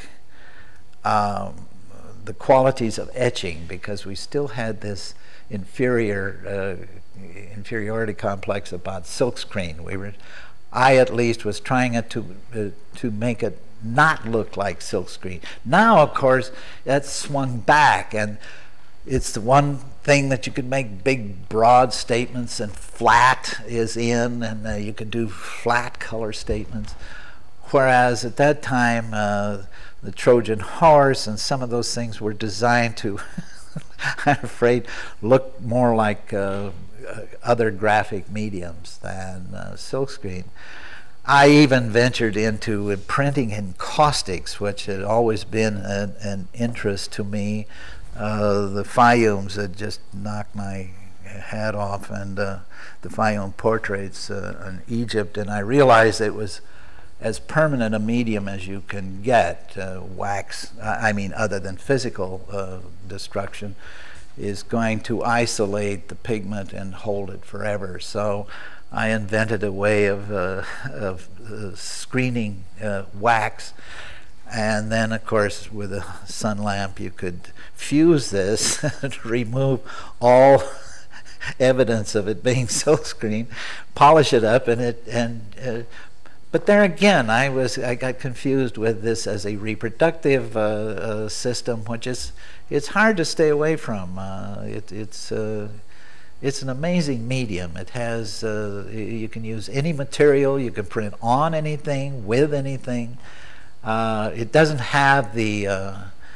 um, the qualities of etching, because we still had this inferior uh, inferiority complex about silkscreen. We were, I at least was trying it to uh, to make it not look like silkscreen. Now, of course, that's swung back, and it's the one thing that you could make big, broad statements, and flat is in, and uh, you could do flat color statements. Whereas at that time, uh, the Trojan horse and some of those things were designed to, I'm afraid, look more like uh, other graphic mediums than uh, silkscreen. I even ventured into printing in caustics, which had always been an, an interest to me. Uh, the Fayums had just knocked my hat off, and uh, the Fayum portraits uh, in Egypt, and I realized it was as permanent a medium as you can get. Uh, wax, I mean, other than physical uh, destruction, is going to isolate the pigment and hold it forever. So I invented a way of, uh, of uh, screening uh, wax, and then, of course, with a sun lamp, you could fuse this and remove all evidence of it being silkscreen, polish it up, and it and. Uh, But there again, I was I got confused with this as a reproductive uh, uh, system, which is it's hard to stay away from. Uh, it, it's uh, it's an amazing medium. It has uh, you can use any material, you can print on anything, with anything. Uh, it doesn't have the uh,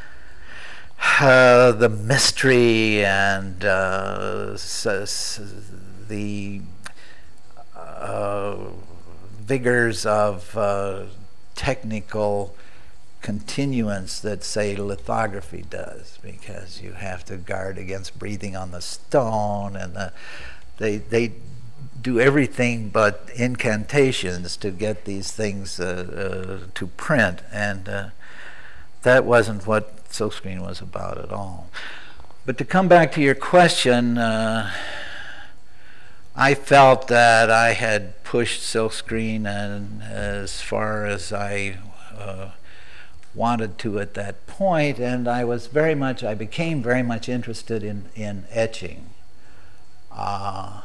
uh, the mystery and uh, s- s- the uh, vigors of uh, technical continuance that, say, lithography does, because you have to guard against breathing on the stone, and the, they they do everything but incantations to get these things uh, uh, to print, and uh, that wasn't what silkscreen was about at all. But to come back to your question, uh, I felt that I had pushed silkscreen and as far as I uh, wanted to at that point, and I was very much, I became very much interested in, in etching. Uh,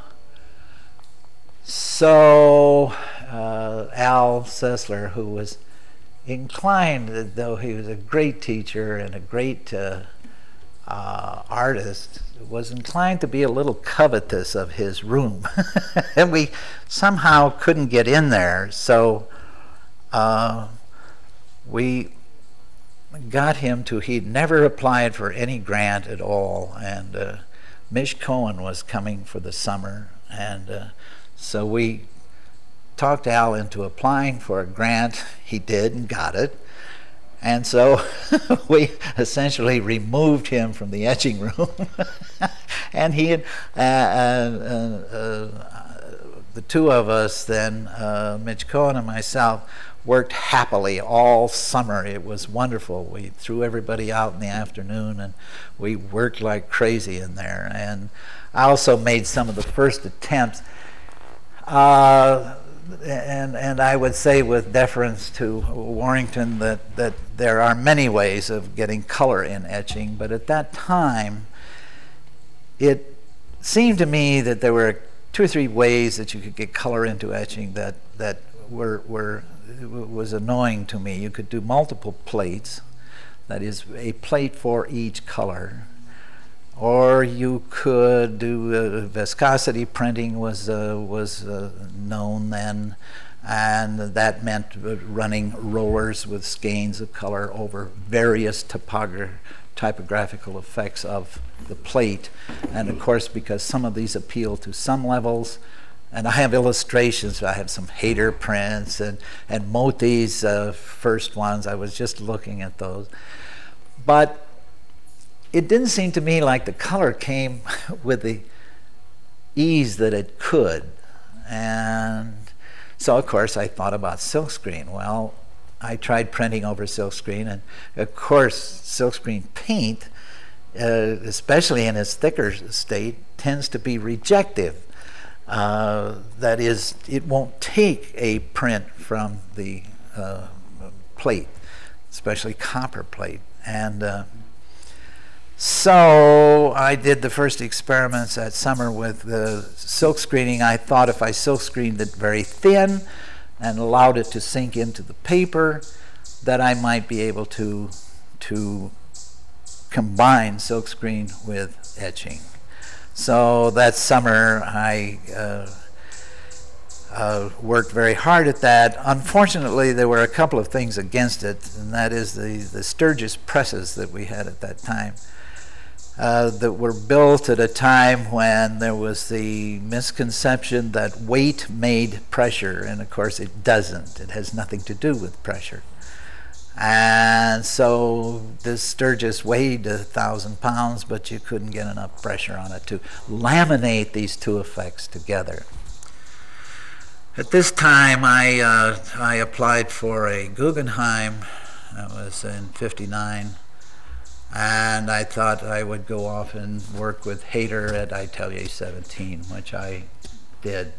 so uh, Al Sessler, who was inclined, though he was a great teacher and a great uh, uh, artist, was inclined to be a little covetous of his room. And we somehow couldn't get in there, so uh, we got him to, he'd never applied for any grant at all, and uh, Mish Cohen was coming for the summer, and uh, so we talked Al into applying for a grant. He did and got it. And so we essentially removed him from the etching room. And he had, uh, uh, uh, uh, the two of us then, uh, Mitch Cohen and myself, worked happily all summer. It was wonderful. We threw everybody out in the afternoon, and we worked like crazy in there. And I also made some of the first attempts. Uh, And and I would say, with deference to Warrington, that, that there are many ways of getting color in etching, but at that time it seemed to me that there were two or three ways that you could get color into etching that, that were, were was annoying to me. You could do multiple plates, that is, a plate for each color. Or you could do uh, viscosity printing was uh, was uh, known then, and that meant running rollers with skeins of color over various topogra- typographical effects of the plate. And of course, because some of these appeal to some levels, and I have illustrations. I have some Hayter prints and, and Moti's uh, first ones. I was just looking at those. But it didn't seem to me like the color came with the ease that it could. And so, of course, I thought about silkscreen. Well, I tried printing over silkscreen, and of course, silkscreen paint, uh, especially in its thicker state, tends to be rejective. Uh, that is, it won't take a print from the uh, plate, especially copper plate. And uh, so I did the first experiments that summer with the silk screening. I thought if I silk screened it very thin and allowed it to sink into the paper, that I might be able to, to combine silkscreen with etching. So that summer I uh, uh, worked very hard at that. Unfortunately, there were a couple of things against it, and that is the, the Sturgis presses that we had at that time uh, that were built at a time when there was the misconception that weight made pressure, and of course it doesn't. It has nothing to do with pressure. And so this Sturgis weighed a thousand pounds, but you couldn't get enough pressure on it to laminate these two effects together. At this time, I uh, I applied for a Guggenheim. That was in fifty-nine, and I thought I would go off and work with Hayter at Atelier seventeen, which I did.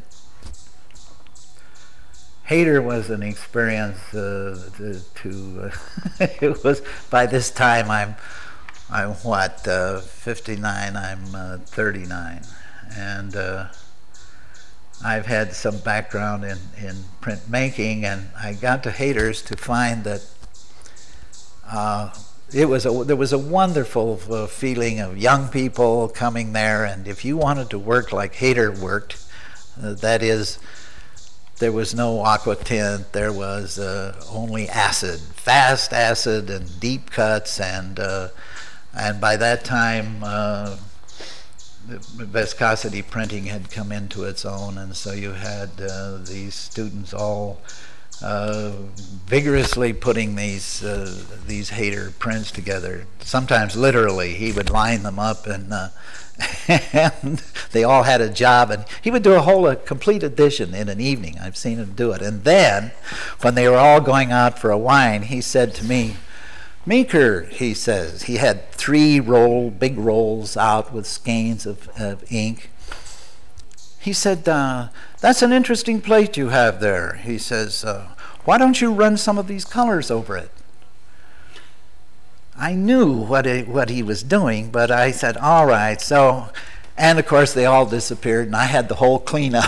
Hayter was an experience uh, to, to uh, it was, by this time I'm I'm what uh, fifty-nine, I'm uh, thirty-nine, and uh, I've had some background in, in printmaking, and I got to Hayter's to find that uh, it was a, there was a wonderful uh, feeling of young people coming there, and if you wanted to work like Hayter worked, uh, that is, there was no aqua tint, there was uh, only acid, fast acid and deep cuts, and uh, and by that time uh, viscosity printing had come into its own, and so you had uh, these students all uh, vigorously putting these uh, these Hayter prints together. Sometimes literally, he would line them up and uh, and they all had a job, and he would do a whole a complete edition in an evening. I've seen him do it. And then, when they were all going out for a wine, he said to me, "Meeker," he says, he had three roll, big rolls out with skeins of, of ink. He said, uh, "That's an interesting plate you have there." He says, uh, "Why don't you run some of these colors over it?" I knew what it, what he was doing, but I said, all right. So, and of course they all disappeared, and I had the whole cleanup.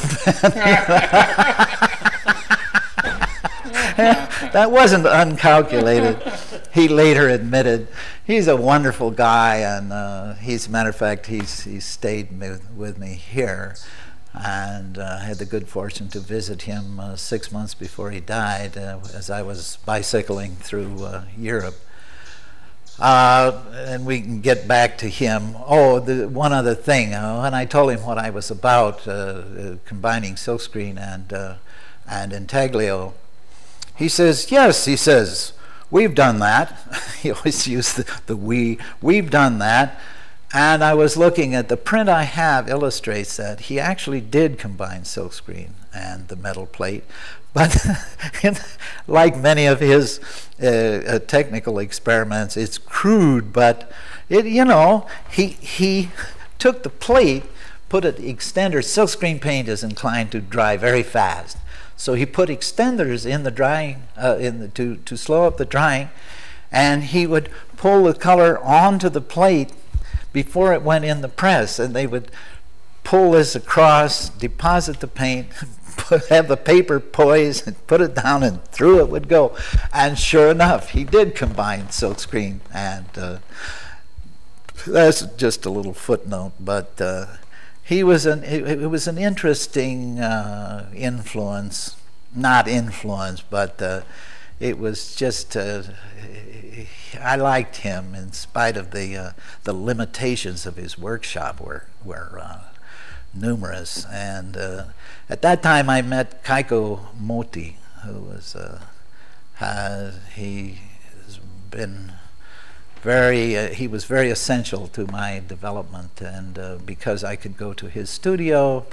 That wasn't uncalculated. He later admitted he's a wonderful guy, and uh, he's, as a matter of fact, he's he's stayed with, with me here, and uh, had the good fortune to visit him uh, six months before he died, uh, as I was bicycling through uh, Europe. Uh, and we can get back to him. Oh, the one other thing. Uh, when I told him what I was about, uh, uh, combining silkscreen and uh, and intaglio, he says, "Yes," he says, "we've done that." He always used the, the we. "We've done that." And I was looking at the print I have illustrates that he actually did combine silkscreen and the metal plate. But like many of his uh, uh, technical experiments, it's crude, but it, you know, he he took the plate, put an extender. Silkscreen paint is inclined to dry very fast, so he put extenders in the drying, uh, in the, to to slow up the drying, and he would pull the color onto the plate before it went in the press, and they would pull this across, deposit the paint, put, have the paper poised, and put it down, and through it would go. And sure enough, he did combine silkscreen, and uh, that's just a little footnote. But uh, he was an it, it was an interesting uh, influence, not influence, but uh, it was just. Uh, I liked him in spite of the uh, the limitations of his workshop, were were uh, numerous. And uh, at that time, I met Kaiko Moti, who was uh, has, he has been very uh, he was very essential to my development, and uh, because I could go to his studio.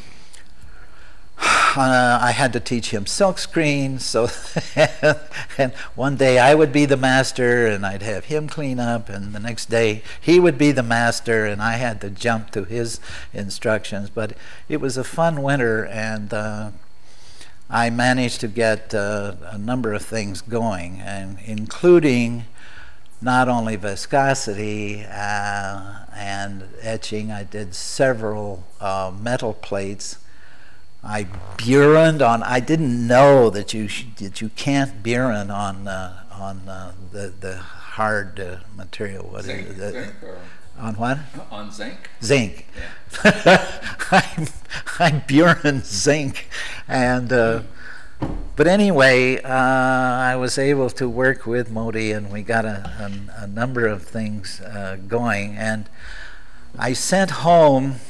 Uh, I had to teach him silkscreen, so and one day I would be the master and I'd have him clean up, and the next day he would be the master and I had to jump to his instructions. But it was a fun winter, and uh, I managed to get uh, a number of things going, and including not only viscosity uh, and etching. I did several uh, metal plates. I burined on. I didn't know that you sh- that you can't burin on uh, on uh, the the hard uh, material. What zinc, is it? zinc or On what? on zinc. Zinc. Yeah. I I burin zinc, and uh, but anyway, uh, I was able to work with Moti, and we got a a, a number of things uh, going, and I sent home.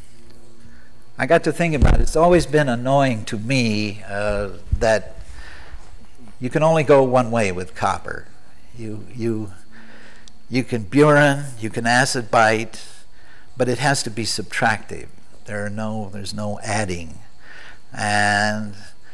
I got to think about it. It's always been annoying to me uh, that you can only go one way with copper. You you you can burin, you can acid bite, but it has to be subtractive. There are no there's no adding, and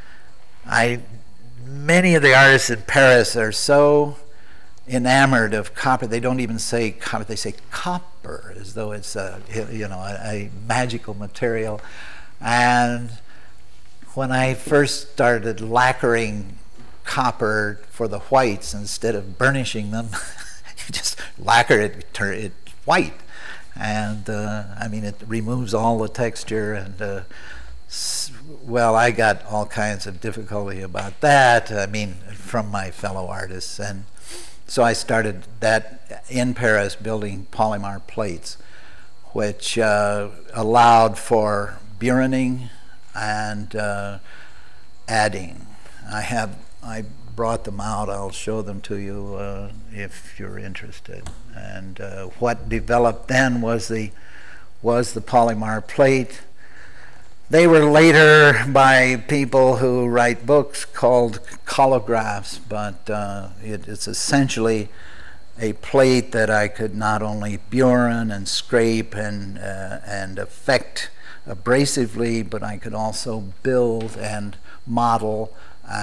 I many of the artists in Paris are so enamored of copper. They don't even say copper, they say copper, as though it's a, you know, a, a magical material. And when I first started lacquering copper for the whites instead of burnishing them, you just lacquer it, turn it white. And uh, I mean, it removes all the texture, and uh, s- well, I got all kinds of difficulty about that, I mean, from my fellow artists. And so I started that in Paris, building Polymar plates, which uh, allowed for burining and uh, adding. I have I brought them out. I'll show them to you uh, if you're interested. And uh, what developed then was the was the Polymar plate. They were later by people who write books called collographs, but uh, it, it's essentially a plate that I could not only burin and scrape and uh, and affect abrasively, but I could also build and model.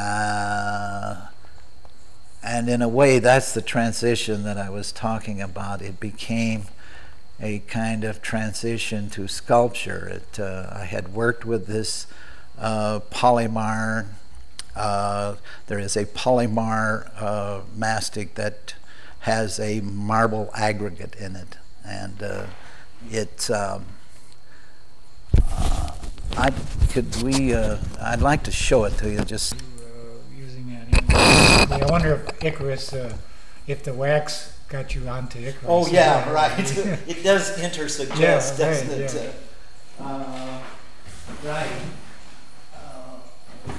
Uh, and in a way, that's the transition that I was talking about. It became a kind of transition to sculpture. It, uh, I had worked with this uh, Polymar. Uh, there is a Polymar uh, mastic that has a marble aggregate in it, and uh, it. Um, uh, I could we. Uh, I'd like to show it to you. Just Uh, using that. Anyway. I wonder if Icarus, uh, if the wax got you onto Icarus. Oh yeah, right. It does intersuggest, Yeah, doesn't right, it? yeah. Uh, right. Uh,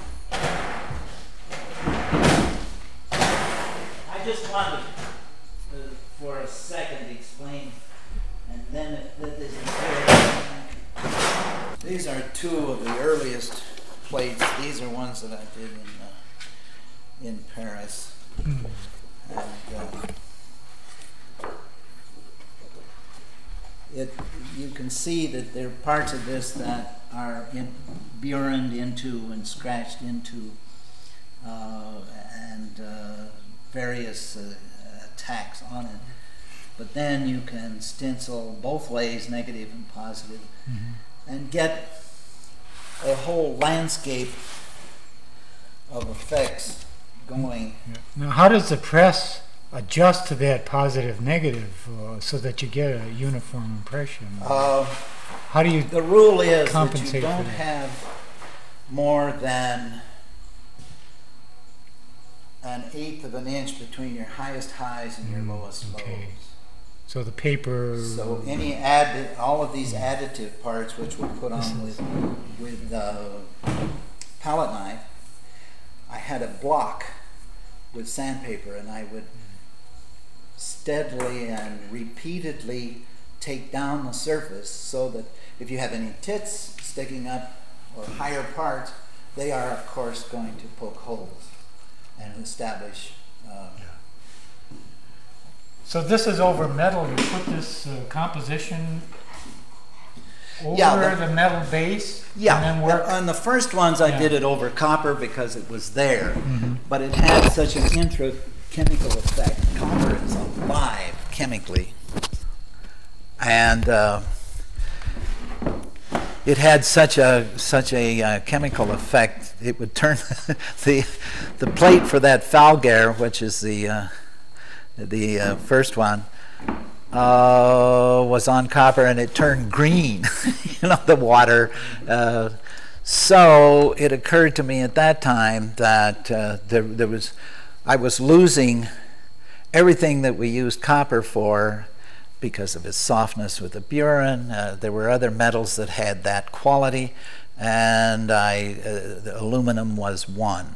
I just wanted uh, for a second to explain, and then if that isn't clear. These are two of the earliest plates. These are ones that I did in uh, in Paris. Mm. And, uh, It, you can see that there are parts of this that are in, burined into and scratched into, uh, and uh, various uh, attacks on it. But then you can stencil both ways, negative and positive, Mhm. and get a whole landscape of effects going. Yeah. Now, how does the press adjust to that positive negative uh, so that you get a uniform impression? Uh, How do you? The rule is that you compensate for don't that? have more than an eighth of an inch between your highest highs and your Mm, lowest okay. lows. So the paper. So any add, all of these additive parts, which were put on with with uh, palette knife, I had a block with sandpaper, and I would steadily and repeatedly take down the surface so that if you have any tits sticking up or higher parts, they are of course going to poke holes and establish. Uh, So this is over metal. You put this uh, composition over Yeah, the- the metal base, Yeah, and then work. the- on the first ones I Yeah. did it over copper because it was there, Mhm. but it had such an intra-chemical effect. Copper is alive chemically, and uh, it had such a such a uh, chemical effect. It would turn the the plate for that Falgare, which is the uh, the uh, first one. Uh, was on copper and it turned green, you know, the water. Uh, so it occurred to me at that time that uh, there, there was, I was losing everything that we used copper for because of its softness with the burin. Uh, there were other metals that had that quality, and I, uh, the aluminum was one.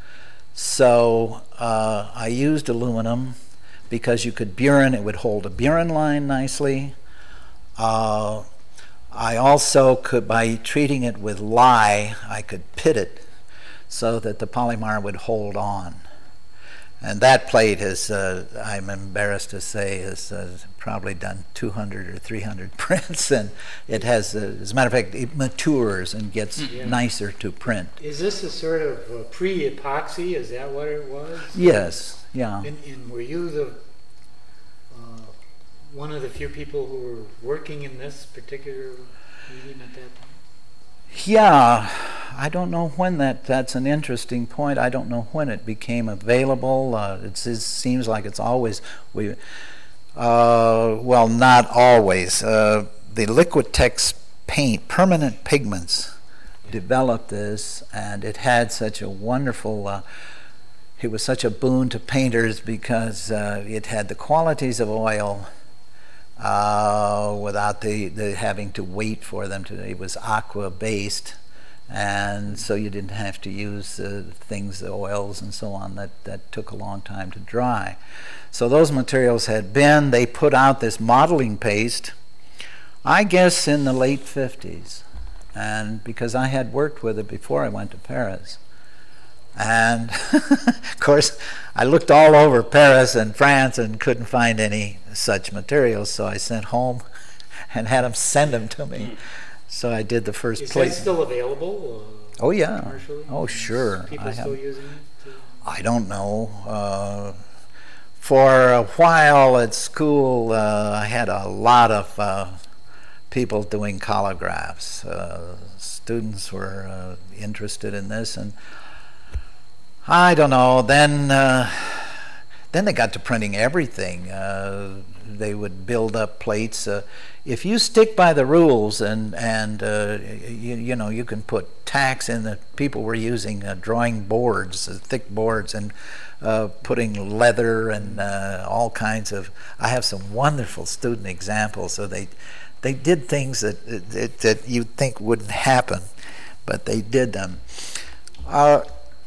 So uh, I used aluminum because you could burin, it would hold a burin line nicely. Uh, I also could, by treating it with lye, I could pit it so that the polymer would hold on. And that plate is, uh, I'm embarrassed to say, has uh, probably done two hundred or three hundred prints, and it has, uh, as a matter of fact, it matures and gets Yeah. nicer to print. Is this a sort of uh, pre-epoxy? Is that what it was? Yes, yeah. And, and were you the uh, one of the few people who were working in this particular medium at that time? Yeah, I don't know when that, that's an interesting point. I don't know when it became available. Uh, it's, it seems like it's always, we, uh, well, not always. Uh, the Liquitex paint, permanent pigments, developed this, and it had such a wonderful, uh, it was such a boon to painters because uh, it had the qualities of oil, Uh, without the, the having to wait for them to. It was aqua based, and so you didn't have to use uh, things, the oils and so on that, that took a long time to dry. So those materials had been, they put out this modeling paste, I guess in the late fifties, and because I had worked with it before I went to Paris. And of course, I looked all over Paris and France and couldn't find any such materials, so I sent home and had them send them to me. So I did the first Is plate. that still available? Uh, Oh yeah. commercially? Oh sure. People I still have, using it? Uh, I don't know. Uh, for a while at school, uh, I had a lot of uh, people doing collagraphs. Uh, students were uh, interested in this, and I don't know. Then, uh, then they got to printing everything. Uh, they would build up plates. Uh, if you stick by the rules, and and uh, you, you know you can put tacks in. The people were using uh, drawing boards, uh, thick boards, and uh, putting leather and uh, all kinds of. I have some wonderful student examples. So they they did things that that, that you'd think wouldn't happen, but they did them. Uh,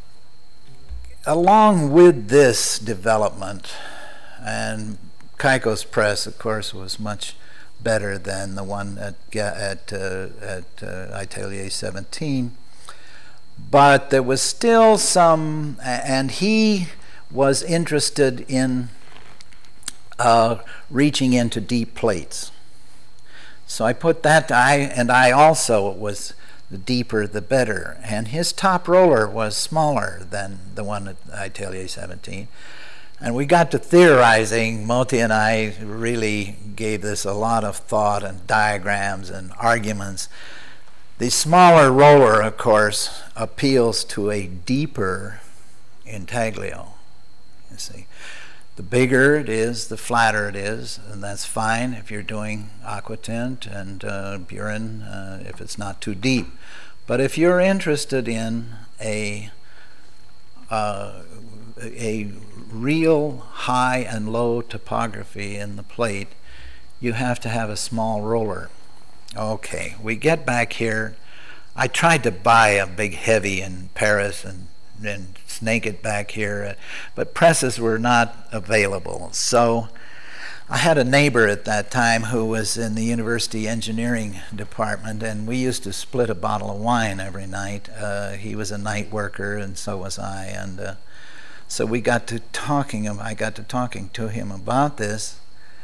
Along with this development, and Kaiko's press, of course, was much better than the one at at uh, at uh, Atelier seventeen, but there was still some, and he was interested in uh, reaching into deep plates. So I put that. I and I also was. The deeper the better, and his top roller was smaller than the one at Atelier seventeen, and we got to theorizing. Moti and I really gave this a lot of thought and diagrams and arguments. The smaller roller, of course, appeals to a deeper intaglio, you see. The bigger it is, the flatter it is, and that's fine if you're doing aquatint and uh, burin, uh, if it's not too deep. But if you're interested in a uh, a real high and low topography in the plate, you have to have a small roller. Okay, we get back here. I tried to buy a big heavy in Paris and and snake it back here, but presses were not available. So I had a neighbor at that time who was in the university engineering department, and we used to split a bottle of wine every night. Uh, he was a night worker, and so was I, and uh, so we got to talking. I got to talking to him about this,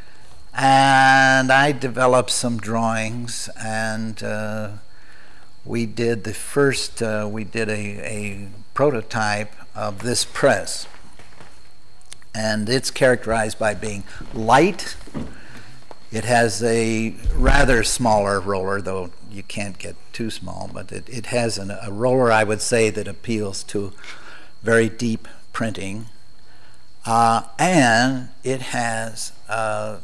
and I developed some drawings, and uh, we did the first. Uh, we did a, a prototype of this press. And it's characterized by being light. It has a rather smaller roller, though you can't get too small, but it, it has an, a roller, I would say, that appeals to very deep printing. Uh, and it has uh,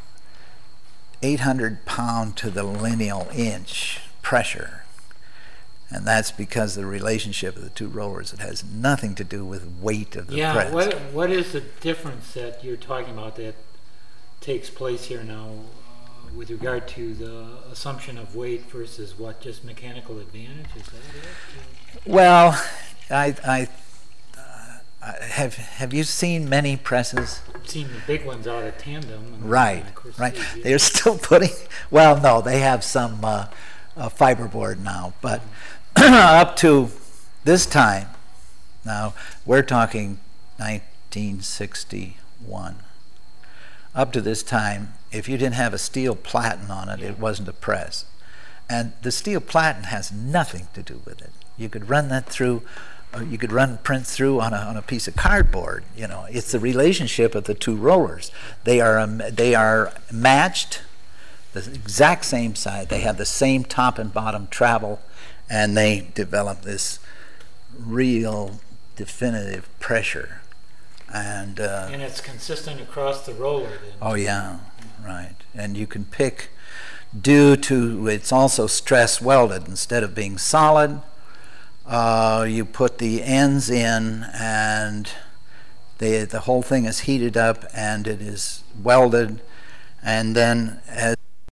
eight hundred pound to the lineal inch pressure. And that's because the relationship of the two rollers. It has nothing to do with weight of the yeah, press. what what is the difference that you're talking about that takes place here now uh, with regard to the assumption of weight versus what, just mechanical advantage? Is that it? Well, I, I, uh, have have you seen many presses? I've seen the big ones out of tandem. And Right, of course right. they- They're still putting. Well, no, they have some uh, uh, fiberboard now, but up to this time, now we're talking nineteen sixty-one. Up to this time, if you didn't have a steel platen on it, it wasn't a press. And the steel platen has nothing to do with it. You could run that through, uh, you could run print through on a, on a piece of cardboard. You know, it's the relationship of the two rollers. They are, um, they are matched, the exact same size. They have the same top and bottom travel, and they develop this real definitive pressure. And, uh, And it's consistent across the roller then. oh yeah, right. And you can pick, due to it's also stress welded instead of being solid. Uh, you put the ends in, and they, the whole thing is heated up, and it is welded. And then as